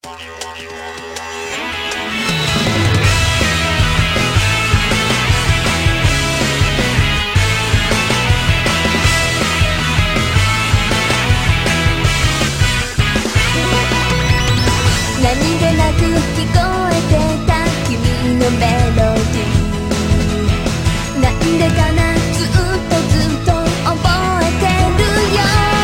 何気なく聞こえてた君のメロディー、なんでかな、ずっと覚えてるよ。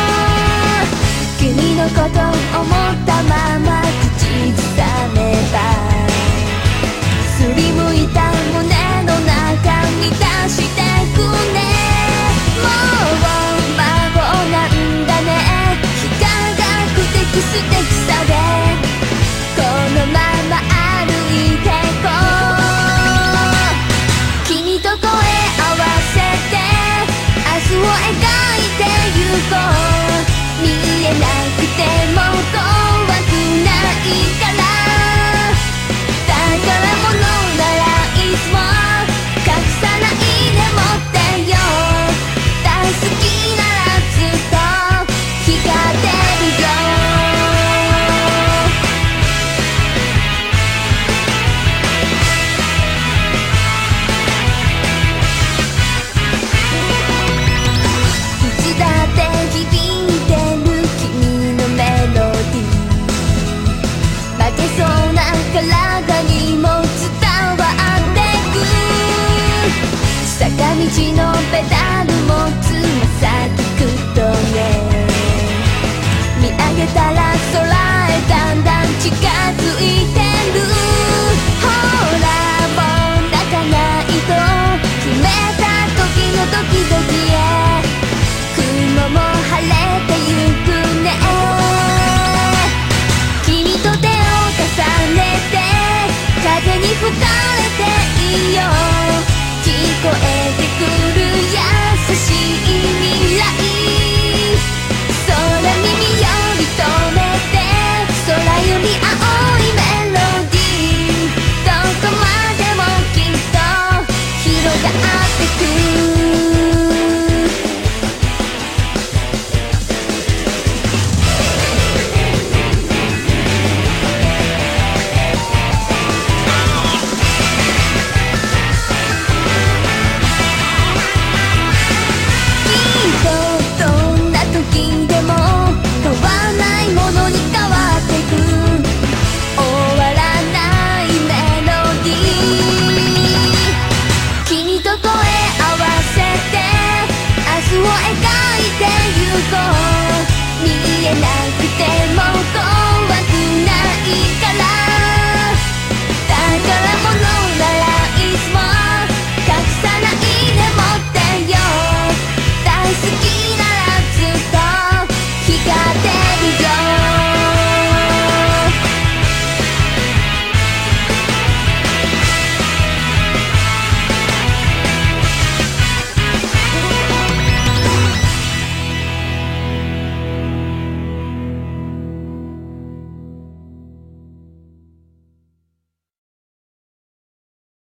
君のこと思ったまま口ずさめば、すりむいた胸の中に出してくね。もう孫なんだね、非科学的素敵さでこのまま歩いてこう。君と声合わせて明日を描いてゆこう。見えなくても怖くないから、宝物ならいつも隠さないで持ってよ。大好きならずっと光ってるよ。体にも伝わってく。坂道の